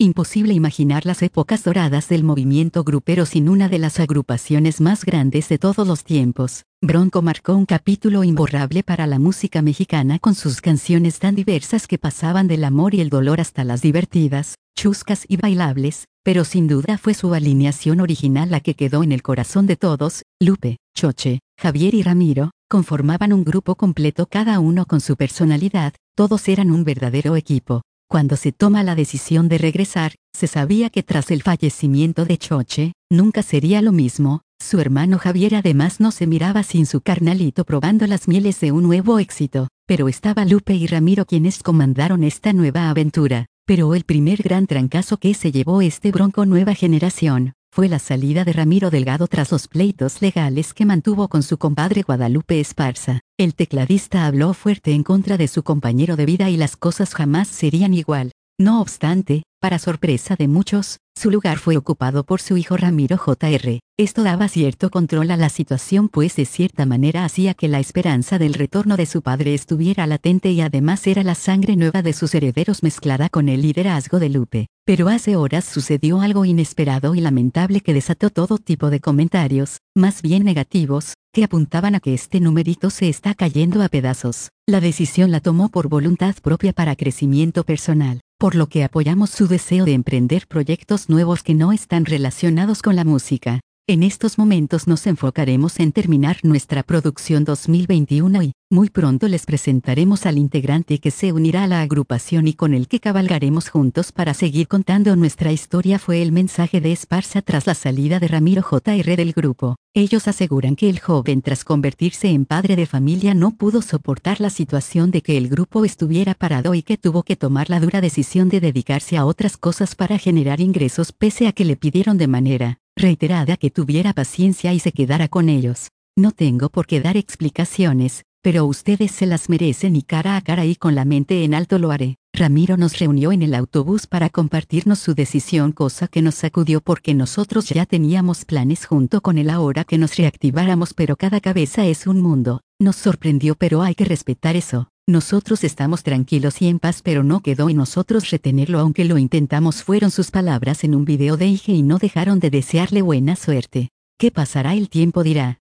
Imposible imaginar las épocas doradas del movimiento grupero sin una de las agrupaciones más grandes de todos los tiempos. Bronco marcó un capítulo imborrable para la música mexicana con sus canciones tan diversas que pasaban del amor y el dolor hasta las divertidas, chuscas y bailables, pero sin duda fue su alineación original la que quedó en el corazón de todos. Lupe, Choche, Javier y Ramiro conformaban un grupo completo, cada uno con su personalidad, todos eran un verdadero equipo. Cuando se toma la decisión de regresar, se sabía que tras el fallecimiento de Choche, nunca sería lo mismo. Su hermano Javier además no se miraba sin su carnalito probando las mieles de un nuevo éxito, pero estaba Lupe y Ramiro quienes comandaron esta nueva aventura. Pero el primer gran trancazo que se llevó este Bronco nueva generación, fue la salida de Ramiro Delgado tras los pleitos legales que mantuvo con su compadre Guadalupe Esparza. El tecladista habló fuerte en contra de su compañero de vida y las cosas jamás serían igual. No obstante, para sorpresa de muchos, su lugar fue ocupado por su hijo Ramiro Jr. Esto daba cierto control a la situación, pues de cierta manera hacía que la esperanza del retorno de su padre estuviera latente y además era la sangre nueva de sus herederos mezclada con el liderazgo de Lupe. Pero hace horas sucedió algo inesperado y lamentable que desató todo tipo de comentarios, más bien negativos, que apuntaban a que este numerito se está cayendo a pedazos. La decisión la tomó por voluntad propia para crecimiento personal, por lo que apoyamos su deseo de emprender proyectos nuevos que no están relacionados con la música. En estos momentos nos enfocaremos en terminar nuestra producción 2021 y, muy pronto les presentaremos al integrante que se unirá a la agrupación y con el que cabalgaremos juntos para seguir contando nuestra historia, fue el mensaje de Esparza tras la salida de Ramiro Jr. del grupo. Ellos aseguran que el joven, tras convertirse en padre de familia, no pudo soportar la situación de que el grupo estuviera parado y que tuvo que tomar la dura decisión de dedicarse a otras cosas para generar ingresos, pese a que le pidieron de manera reiterada que tuviera paciencia y se quedara con ellos. No tengo por qué dar explicaciones, pero ustedes se las merecen y cara a cara y con la mente en alto lo haré. Ramiro nos reunió en el autobús para compartirnos su decisión, cosa que nos sacudió porque nosotros ya teníamos planes junto con él ahora que nos reactiváramos, pero cada cabeza es un mundo. Nos sorprendió, pero hay que respetar eso. Nosotros estamos tranquilos y en paz, pero no quedó en nosotros retenerlo, aunque lo intentamos, fueron sus palabras en un video de IG y no dejaron de desearle buena suerte. ¿Qué pasará? El tiempo dirá.